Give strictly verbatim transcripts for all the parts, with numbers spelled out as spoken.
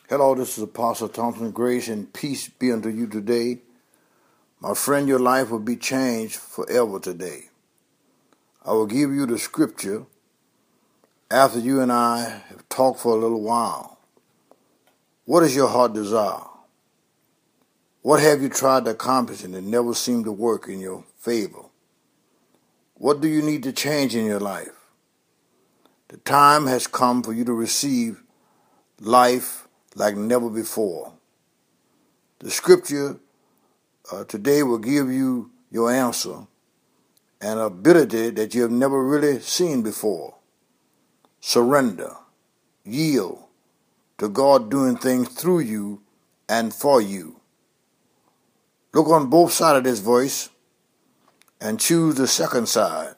Hello, this is Apostle Thompson. Grace and peace be unto you today. My friend, your life will be changed forever today. I will give you the scripture after you and I have talked for a little while. What is your heart desire? What have you tried to accomplish and it never seemed to work in your favor? What do you need to change in your life? The time has come for you to receive life like never before. The scripture uh, today will give you your answer and ability that you have never really seen before. Surrender, yield to God doing things through you and for you. Look on both sides of this voice and choose the second side.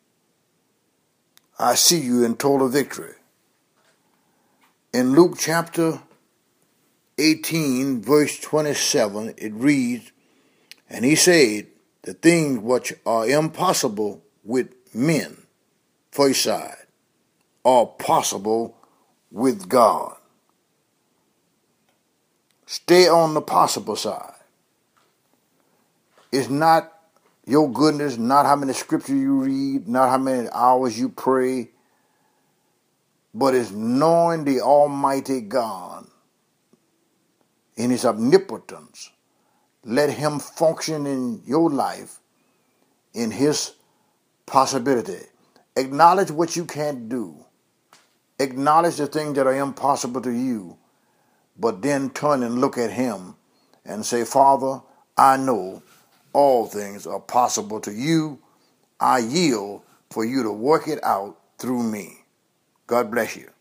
I see you in total victory. In Luke chapter eighteen, verse twenty-seven, it reads, "And he said, the things which are impossible with men, first side, are possible with God." Stay on the possible side. It's not your goodness, not how many scriptures you read, not how many hours you pray, but it's knowing the Almighty God in His omnipotence. Let Him function in your life in His possibility. Acknowledge what you can't do. Acknowledge the things that are impossible to you, but then turn and look at Him and say, "Father, I know all things are possible to you. I yield for you to work it out through me." God bless you.